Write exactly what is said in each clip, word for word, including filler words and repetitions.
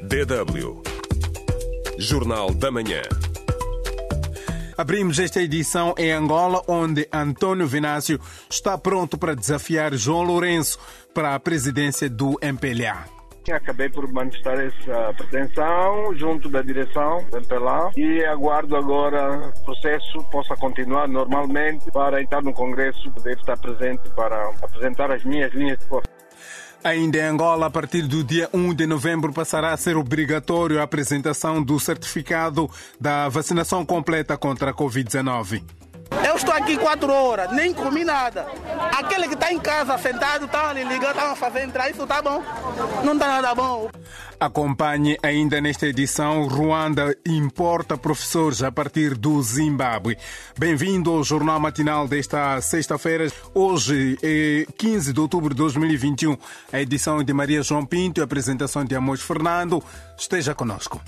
D W Jornal da Manhã. Abrimos esta edição em Angola, onde António Venâncio está pronto para desafiar João Lourenço para a presidência do M P L A. Acabei por manifestar essa pretensão junto da direção do M P L A e aguardo agora que o processo possa continuar normalmente para entrar no Congresso, poder estar presente para apresentar as minhas linhas de força. Ainda em Angola, a partir do dia um de novembro, passará a ser obrigatório a apresentação do certificado da vacinação completa contra a covid dezenove. Eu estou aqui quatro horas, nem comi nada. Aquele que está em casa sentado, está ali ligando, está a fazer entrar, isso está bom? Não está nada bom. Acompanhe ainda nesta edição: Ruanda importa professores a partir do Zimbábue. Bem-vindo ao Jornal Matinal desta sexta-feira. Hoje é quinze de outubro de dois mil e vinte e um. A edição é de Maria João Pinto e a apresentação de Amos Fernando. Esteja conosco.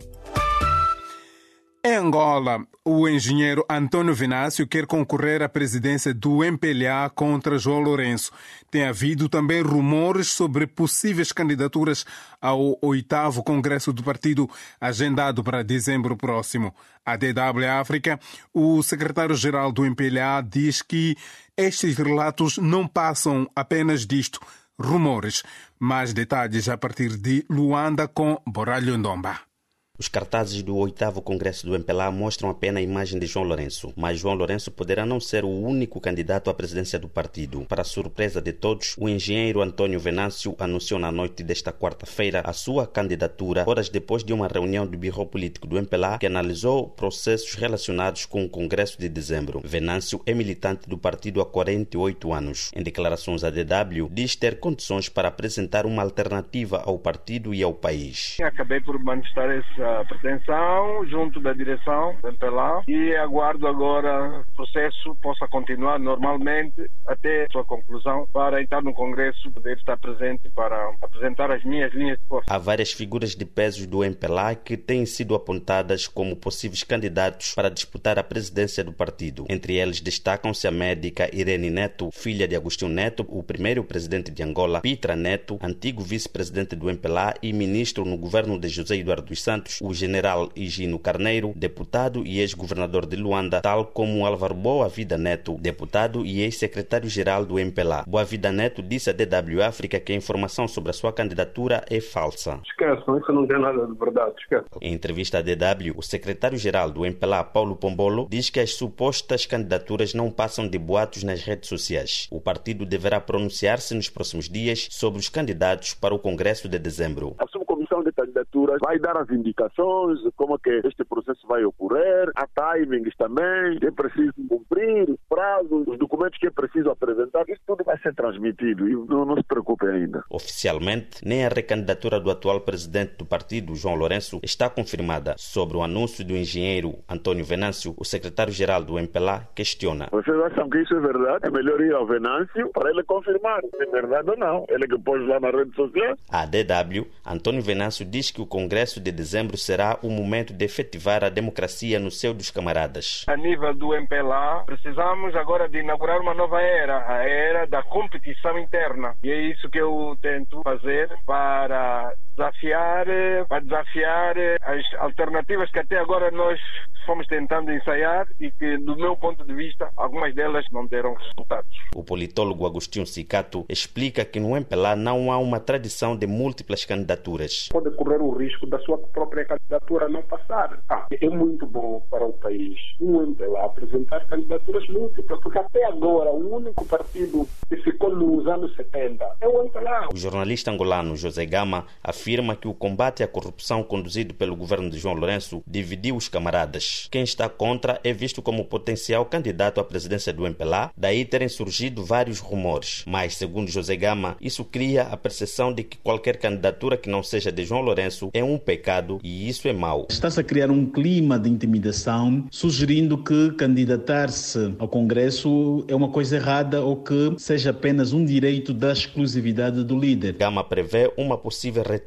Em Angola, o engenheiro António Venâncio quer concorrer à presidência do M P L A contra João Lourenço. Tem havido também rumores sobre possíveis candidaturas ao oitavo Congresso do Partido, agendado para dezembro próximo. A D W África, o secretário-geral do M P L A, diz que estes relatos não passam apenas disto, rumores. Mais detalhes a partir de Luanda com Borralho Ndomba. Os cartazes do oitavo Congresso do M P L A mostram apenas a imagem de João Lourenço, mas João Lourenço poderá não ser o único candidato à presidência do partido. Para a surpresa de todos, o engenheiro António Venâncio anunciou na noite desta quarta-feira a sua candidatura, horas depois de uma reunião do Birro Político do M P L A que analisou processos relacionados com o Congresso de dezembro. Venâncio é militante do partido há quarenta e oito anos. Em declarações à D W, diz ter condições para apresentar uma alternativa ao partido e ao país. Acabei por manifestar essa a pretensão junto da direção do M P L A e aguardo agora que o processo possa continuar normalmente até a sua conclusão para entrar no Congresso, poder estar presente para apresentar as minhas linhas de força. Há várias figuras de peso do M P L A que têm sido apontadas como possíveis candidatos para disputar a presidência do partido. Entre eles destacam-se a médica Irene Neto, filha de Agostinho Neto, o primeiro presidente de Angola, Pitra Neto, antigo vice-presidente do M P L A e ministro no governo de José Eduardo dos Santos, o general Higino Carneiro, deputado e ex-governador de Luanda, tal como Álvaro Boa Vida Neto, deputado e ex-secretário-geral do M P L A. Boa Vida Neto disse à D W África que a informação sobre a sua candidatura é falsa. Esquece, isso não tem nada de verdade, esquece. Em entrevista à D W, o secretário-geral do M P L A, Paulo Pombolo, diz que as supostas candidaturas não passam de boatos nas redes sociais. O partido deverá pronunciar-se nos próximos dias sobre os candidatos para o Congresso de dezembro. A subcomissão de candidaturas vai dar as indicações de como é que este processo vai ocorrer, há timings também, é preciso cumprir os prazos, os documentos que é preciso apresentar, isso tudo vai ser transmitido e não, não se preocupe ainda. Oficialmente, nem a recandidatura do atual presidente do partido, João Lourenço, está confirmada. Sobre o anúncio do engenheiro António Venâncio, o secretário-geral do M P L A questiona. Vocês acham que isso é verdade? É melhor ir ao Venâncio para ele confirmar se é verdade ou não. Ele que pôs lá na rede social. A D W, António Venâncio diz que o Congresso de dezembro será o momento de efetivar a democracia no seio dos camaradas. A nível do M P L A, precisamos agora de inaugurar uma nova era, a era da competição interna. E é isso que eu tento fazer para desafiar, para desafiar as alternativas que até agora nós fomos tentando ensaiar e que, do meu ponto de vista, algumas delas não deram resultados. O politólogo Agostinho Cicato explica que no M P L A não há uma tradição de múltiplas candidaturas. Pode correr o risco da sua própria candidatura não passar. Ah, é muito bom para o país o M P L A apresentar candidaturas múltiplas, porque até agora o único partido que ficou nos anos setenta é o M P L A. O jornalista angolano José Gama afirma que o combate à corrupção conduzido pelo governo de João Lourenço dividiu os camaradas. Quem está contra é visto como potencial candidato à presidência do M P L A, daí terem surgido vários rumores. Mas, segundo José Gama, isso cria a percepção de que qualquer candidatura que não seja de João Lourenço é um pecado e isso é mau. Está-se a criar um clima de intimidação, sugerindo que candidatar-se ao Congresso é uma coisa errada ou que seja apenas um direito da exclusividade do líder. Gama prevê uma possível retaliação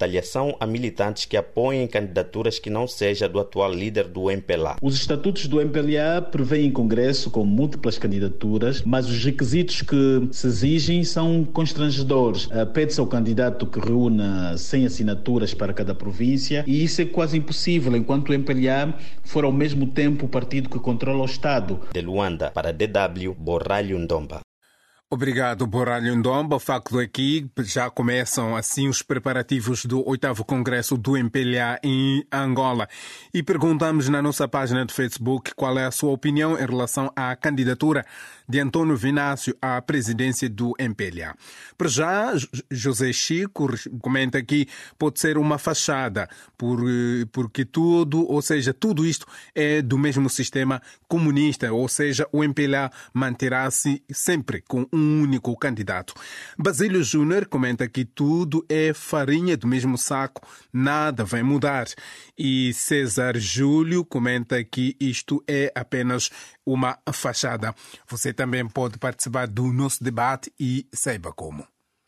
retaliação a militantes que apoiem candidaturas que não seja do atual líder do M P L A. Os estatutos do M P L A prevêem congresso com múltiplas candidaturas, mas os requisitos que se exigem são constrangedores. Pede-se ao candidato que reúna cem assinaturas para cada província e isso é quase impossível enquanto o M P L A for ao mesmo tempo o partido que controla o Estado. De Luanda, para D W, Borralho Ndomba. Obrigado, Borralho Ndomba. O facto é que já começam assim os preparativos do oitavo Congresso do M P L A em Angola. E perguntamos na nossa página do Facebook qual é a sua opinião em relação à candidatura de Antônio Vinácio à presidência do M P L A. Para já, José Chico comenta que pode ser uma fachada, por, porque tudo, ou seja, tudo isto é do mesmo sistema comunista, ou seja, o M P L A manterá-se sempre com um único candidato. Basílio Júnior comenta que tudo é farinha do mesmo saco, nada vai mudar. E César Júlio comenta que isto é apenas uma fachada. Você também pode participar do nosso debate e saiba como.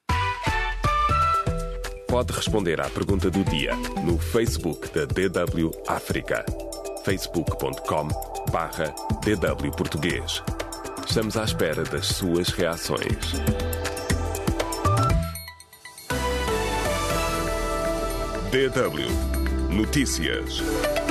Pode responder à pergunta do dia no Facebook da D W África. facebook ponto com barra D W Português. Estamos à espera das suas reações. D W Notícias.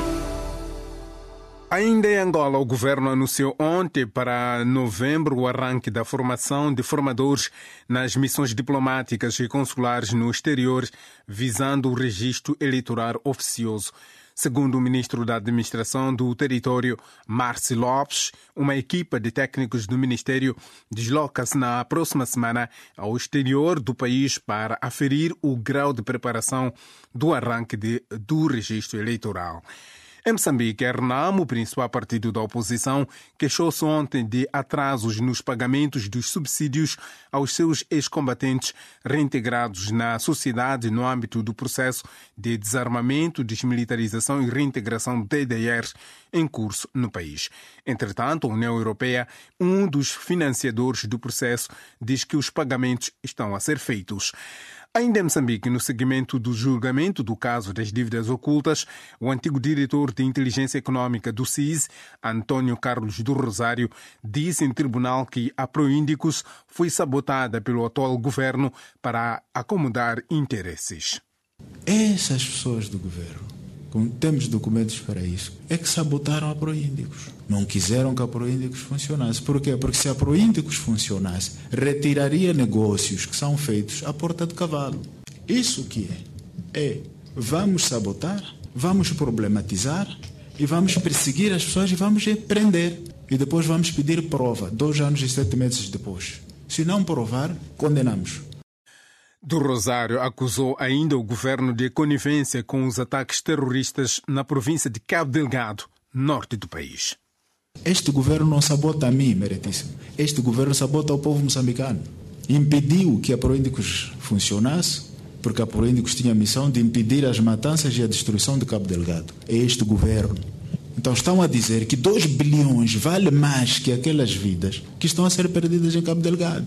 Ainda em Angola, o governo anunciou ontem para novembro o arranque da formação de formadores nas missões diplomáticas e consulares no exterior, visando o registro eleitoral oficioso. Segundo o ministro da Administração do Território, Márcio Lopes, uma equipa de técnicos do Ministério desloca-se na próxima semana ao exterior do país para aferir o grau de preparação do arranque de, do registro eleitoral. Em Moçambique, a RENAMO, o principal partido da oposição, queixou-se ontem de atrasos nos pagamentos dos subsídios aos seus ex-combatentes reintegrados na sociedade no âmbito do processo de desarmamento, desmilitarização e reintegração do D D R em curso no país. Entretanto, a União Europeia, um dos financiadores do processo, diz que os pagamentos estão a ser feitos. Ainda em Moçambique, no seguimento do julgamento do caso das dívidas ocultas, o antigo diretor de inteligência econômica do C I S, Antônio Carlos do Rosário, disse em tribunal que a Proíndicos foi sabotada pelo atual governo para acomodar interesses. Essas pessoas do governo, como temos documentos para isso, é que sabotaram a Proíndicos. Não quiseram que a Proíndicos funcionasse. Por quê? Porque se a Proíndicos funcionasse, retiraria negócios que são feitos à porta de cavalo. Isso que é? É, vamos sabotar, vamos problematizar e vamos perseguir as pessoas e vamos prender. E depois vamos pedir prova, dois anos e sete meses depois. Se não provar, condenamos. Do Rosário acusou ainda o governo de conivência com os ataques terroristas na província de Cabo Delgado, norte do país. Este governo não sabota a mim, meritíssimo. Este governo sabota ao povo moçambicano. Impediu que a Proíndicos funcionasse, porque a Proíndicos tinha a missão de impedir as matanças e a destruição de Cabo Delgado. É este governo. Então estão a dizer que dois bilhões vale mais que aquelas vidas que estão a ser perdidas em Cabo Delgado.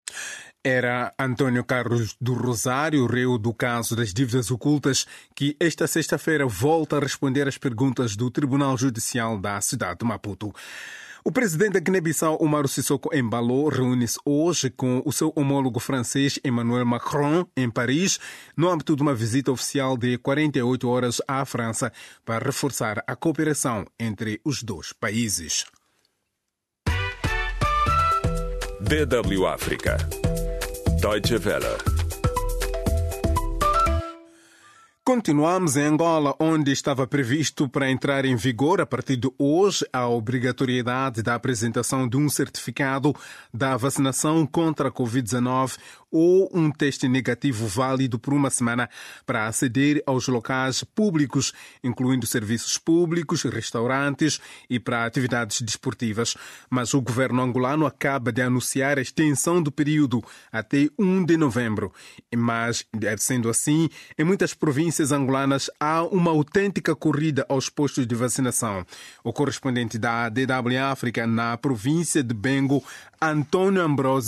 Era Antônio Carlos do Rosário, réu do caso das dívidas ocultas, que esta sexta-feira volta a responder às perguntas do Tribunal Judicial da cidade de Maputo. O presidente da Guiné-Bissau, Umaro Sissoko Embalo, reúne-se hoje com o seu homólogo francês, Emmanuel Macron, em Paris, no âmbito de uma visita oficial de quarenta e oito horas à França, para reforçar a cooperação entre os dois países. D W África. Deutsche Welle. Continuamos em Angola, onde estava previsto para entrar em vigor a partir de hoje a obrigatoriedade da apresentação de um certificado da vacinação contra a covid dezenove ou um teste negativo válido por uma semana para aceder aos locais públicos, incluindo serviços públicos, restaurantes e para atividades desportivas. Mas o governo angolano acaba de anunciar a extensão do período até um de novembro. Mas, sendo assim, em muitas províncias angolanas há uma autêntica corrida aos postos de vacinação. O correspondente da D W África na província de Bengo, Antônio Ambrósio,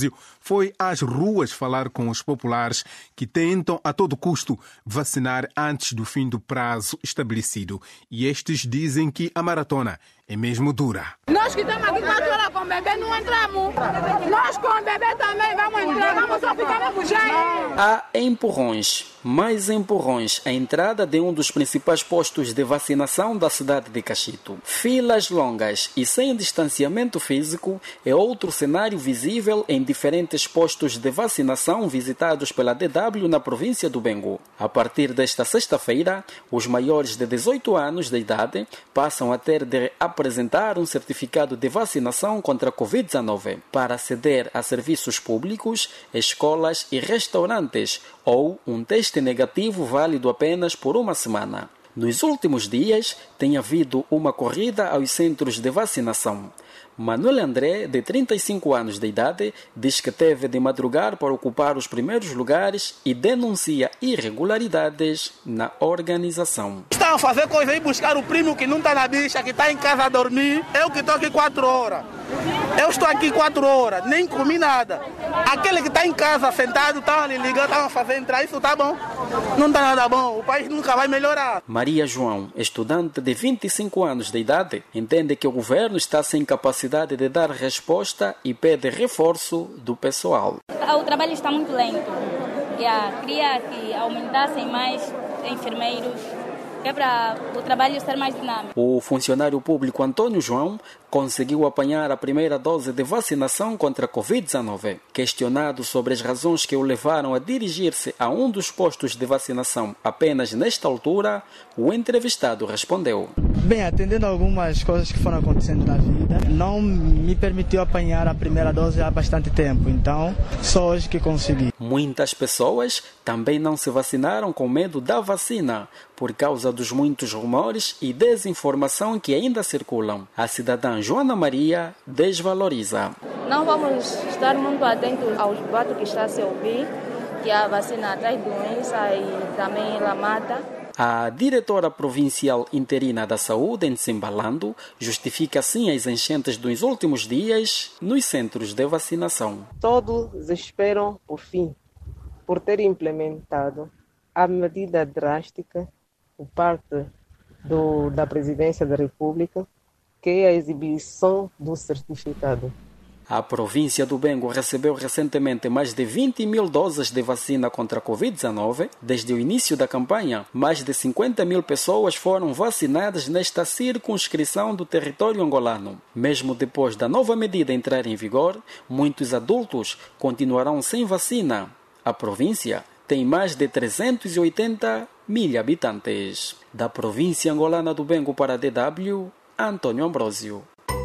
foi às ruas falar com os populares que tentam a todo custo vacinar antes do fim do prazo estabelecido. E estes dizem que a maratona é mesmo dura. Nós que estamos aqui quatro horas com o bebê não entramos. Nós com o bebê também vamos entrar, vamos só ficar no jeito. Há empurrões, mais empurrões, à entrada de um dos principais postos de vacinação da cidade de Cachito. Filas longas e sem distanciamento físico é outro cenário visível em diferentes postos de vacinação visitados pela D W na província do Bengo. A partir desta sexta-feira, os maiores de dezoito anos de idade passam a ter de apresentar um certificado de vacinação contra a covid dezenove para aceder a serviços públicos, escolas e restaurantes ou um teste negativo válido apenas por uma semana. Nos últimos dias, tem havido uma corrida aos centros de vacinação. Manuel André, de trinta e cinco anos de idade, diz que teve de madrugar para ocupar os primeiros lugares e denuncia irregularidades na organização. Estão a fazer coisa e buscar o primo que não está na bicha, que está em casa a dormir. Eu que estou aqui quatro horas. Eu estou aqui quatro horas, nem comi nada. Aquele que está em casa sentado, estão ali ligando, estão a fazer entrar, isso está bom. Não está nada bom, o país nunca vai melhorar. Maria João, estudante de vinte e cinco anos de idade, entende que o governo está sem capacidade de dar resposta e pede reforço do pessoal. O trabalho está muito lento. Yeah, queria que aumentassem mais enfermeiros, que é para o trabalho ser mais dinâmico. O funcionário público Antônio João conseguiu apanhar a primeira dose de vacinação contra a covid dezenove. Questionado sobre as razões que o levaram a dirigir-se a um dos postos de vacinação apenas nesta altura, o entrevistado respondeu: Bem, atendendo a algumas coisas que foram acontecendo na vida, não me permitiu apanhar a primeira dose há bastante tempo, então só hoje que consegui. Muitas pessoas também não se vacinaram com medo da vacina, por causa dos muitos rumores e desinformação que ainda circulam. A cidadã Joana Maria desvaloriza. Não vamos estar muito atentos aos boatos que está a se ouvir, que a vacina traz doença e também ela mata. A diretora provincial interina da saúde, em Simbalando, justifica assim as enchentes dos últimos dias nos centros de vacinação. Todos esperam por fim, por ter implementado a medida drástica por parte do, da Presidência da República, que é a exibição do certificado. A província do Bengo recebeu recentemente mais de vinte mil doses de vacina contra a covid dezenove. Desde o início da campanha, mais de cinquenta mil pessoas foram vacinadas nesta circunscrição do território angolano. Mesmo depois da nova medida entrar em vigor, muitos adultos continuarão sem vacina. A província tem mais de trezentos e oitenta mil habitantes. Da província angolana do Bengo para a D W, Antônio Ambrosio.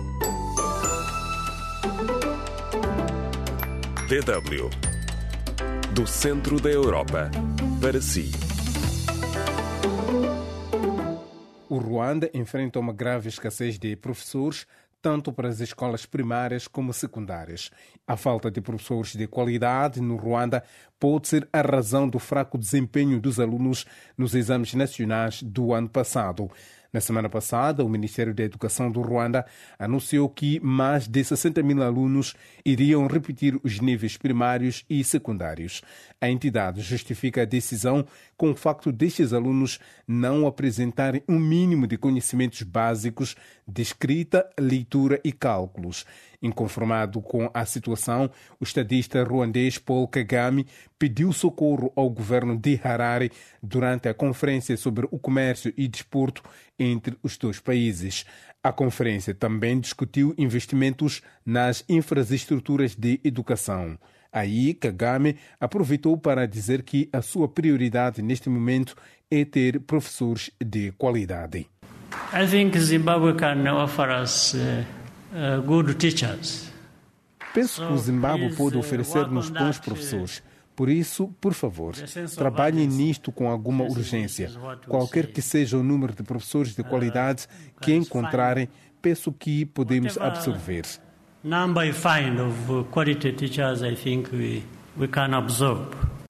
D W. Do centro da Europa para si. O Ruanda enfrenta uma grave escassez de professores, tanto para as escolas primárias como secundárias. A falta de professores de qualidade no Ruanda pode ser a razão do fraco desempenho dos alunos nos exames nacionais do ano passado. Na semana passada, o Ministério da Educação do Ruanda anunciou que mais de sessenta mil alunos iriam repetir os níveis primários e secundários. A entidade justifica a decisão com o facto destes alunos não apresentarem um mínimo de conhecimentos básicos de escrita, leitura e cálculos. Inconformado com a situação, o estadista ruandês Paul Kagame pediu socorro ao governo de Harare durante a conferência sobre o comércio e desporto entre os dois países. A conferência também discutiu investimentos nas infraestruturas de educação. Aí, Kagame aproveitou para dizer que a sua prioridade neste momento é ter professores de qualidade. I think Zimbabwe can offer us uh, uh, good teachers. Penso que o Zimbábue pode oferecer-nos bons professores. Por isso, por favor, trabalhem nisto com alguma urgência. Qualquer que seja o número de professores de qualidade que encontrarem, penso que podemos absorver. Number you find of quality teachers, I think we, we can absorb.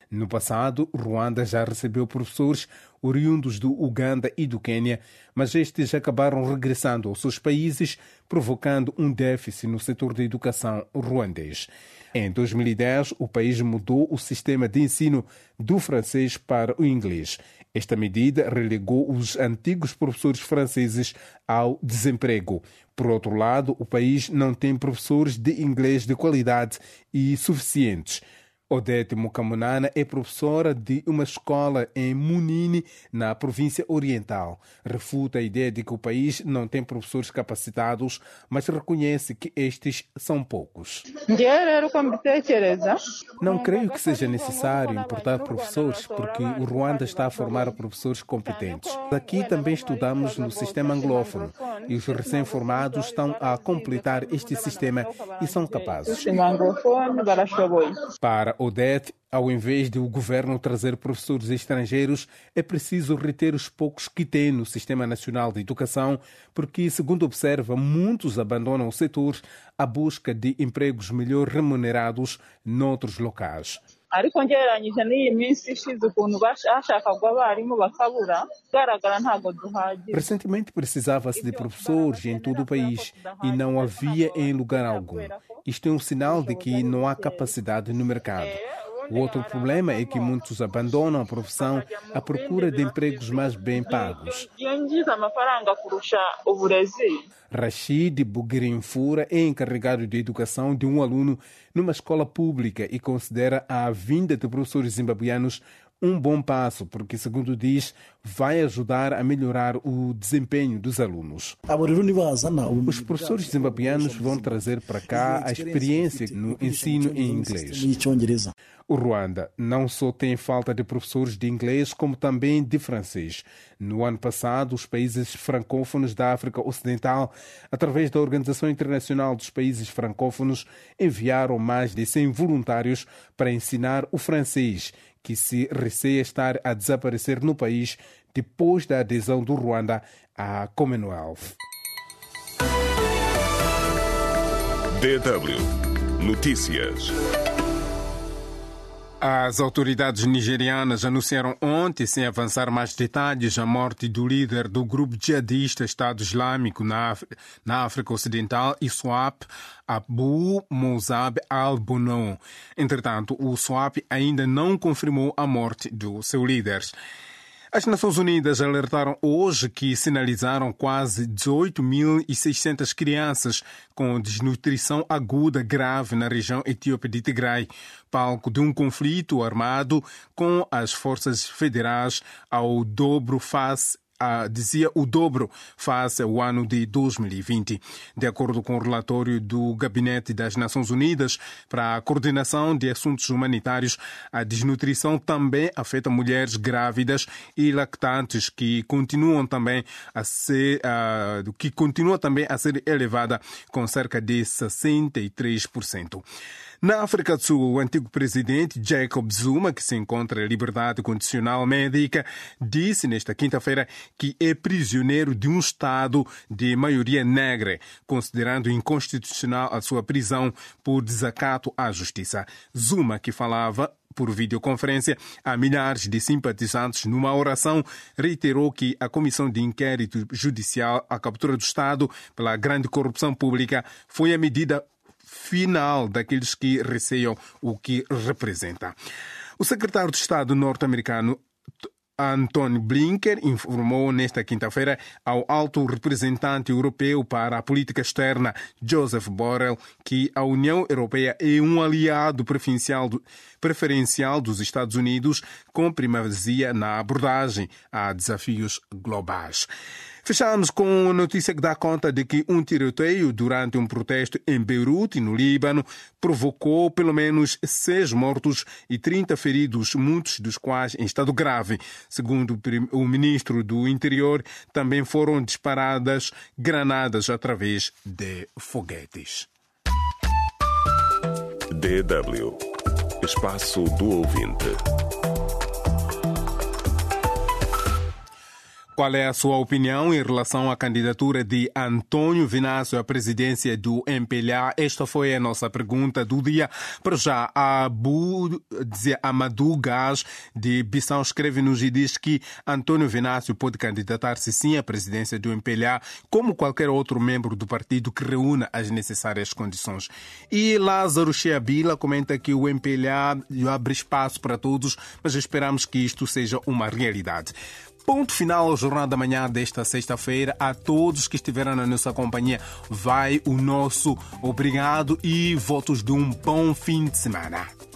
No passado, Ruanda já recebeu professores oriundos do Uganda e do Quênia, mas estes acabaram regressando aos seus países, provocando um déficit no setor da educação ruandês. Em dois mil e dez, o país mudou o sistema de ensino do francês para o inglês. Esta medida relegou os antigos professores franceses ao desemprego. Por outro lado, o país não tem professores de inglês de qualidade e suficientes. Odete Mukamunana é professora de uma escola em Munini, na província oriental. Refuta a ideia de que o país não tem professores capacitados, mas reconhece que estes são poucos. Não creio que seja necessário importar professores, porque o Ruanda está a formar professores competentes. Aqui também estudamos no sistema anglófono e os recém-formados estão a completar este sistema e são capazes. Para Odete, ao invés de o governo trazer professores estrangeiros, é preciso reter os poucos que tem no Sistema Nacional de Educação, porque, segundo observa, muitos abandonam o setor à busca de empregos melhor remunerados noutros locais. Recentemente precisava-se de professores em todo o país e não havia em lugar algum. Isto é um sinal de que não há capacidade no mercado. O outro problema é que muitos abandonam a profissão à procura de empregos mais bem pagos. Rashid Bugirinfura é encarregado de educação de um aluno numa escola pública e considera a vinda de professores zimbabuianos um bom passo, porque, segundo diz, vai ajudar a melhorar o desempenho dos alunos. Os professores zimbabuianos vão trazer para cá a experiência no ensino em inglês. O Ruanda não só tem falta de professores de inglês, como também de francês. No ano passado, os países francófonos da África Ocidental, através da Organização Internacional dos Países Francófonos, enviaram mais de cem voluntários para ensinar o francês, que se receia estar a desaparecer no país depois da adesão do Ruanda à Commonwealth. D W Notícias. As autoridades nigerianas anunciaram ontem, sem avançar mais detalhes, a morte do líder do grupo jihadista Estado Islâmico na, África, na África Ocidental, ISWAP, Abu Musab al-Bunou. Entretanto, o ISWAP ainda não confirmou a morte do seu líder. As Nações Unidas alertaram hoje que sinalizaram quase dezoito mil e seiscentas crianças com desnutrição aguda grave na região etíope de Tigray, palco de um conflito armado com as forças federais ao dobro face Ah, dizia o dobro face ao ano de dois mil e vinte. De acordo com o relatório do Gabinete das Nações Unidas para a Coordenação de Assuntos Humanitários, a desnutrição também afeta mulheres grávidas e lactantes, que continuam também a ser, uh, que continua também a ser elevada com cerca de sessenta e três por cento. Na África do Sul, o antigo presidente Jacob Zuma, que se encontra em liberdade condicional médica, disse nesta quinta-feira que é prisioneiro de um Estado de maioria negra, considerando inconstitucional a sua prisão por desacato à justiça. Zuma, que falava por videoconferência a milhares de simpatizantes numa oração, reiterou que a Comissão de Inquérito Judicial à Captura do Estado pela grande corrupção pública foi a medida final daqueles que receiam o que representa. O secretário de Estado norte-americano Antony Blinken informou nesta quinta-feira ao alto representante europeu para a política externa, Joseph Borrell, que a União Europeia é um aliado preferencial dos Estados Unidos, com primazia na abordagem a desafios globais. Fechamos com a notícia que dá conta de que um tiroteio durante um protesto em Beirute, no Líbano, provocou pelo menos seis mortos e trinta feridos, muitos dos quais em estado grave. Segundo o ministro do Interior, também foram disparadas granadas através de foguetes. D W Espaço do Ouvinte. Qual é a sua opinião em relação à candidatura de António Vinácio à presidência do M P L A? Esta foi a nossa pergunta do dia. Para já, a Abu Amadou Gás de Bissau escreve-nos e diz que António Vinácio pode candidatar-se sim à presidência do M P L A, como qualquer outro membro do partido que reúna as necessárias condições. E Lázaro Cheabila comenta que o M P L A abre espaço para todos, mas esperamos que isto seja uma realidade. Ponto final ao Jornal da Manhã desta sexta-feira. A todos que estiveram na nossa companhia, vai o nosso obrigado e votos de um bom fim de semana.